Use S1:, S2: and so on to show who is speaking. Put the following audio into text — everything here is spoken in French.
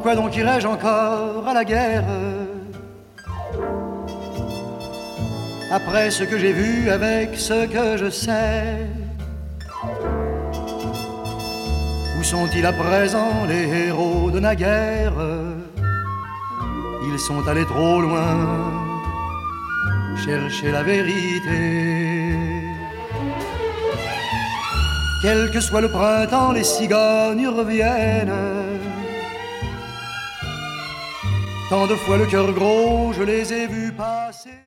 S1: Pourquoi donc irais-je encore à la guerre après ce que j'ai vu avec ce que je sais? Où sont-ils à présent les héros de naguère? Ils sont allés trop loin chercher la vérité. Quel que soit le printemps, les cigognes reviennent. Tant de fois le cœur gros, je les ai vus passer.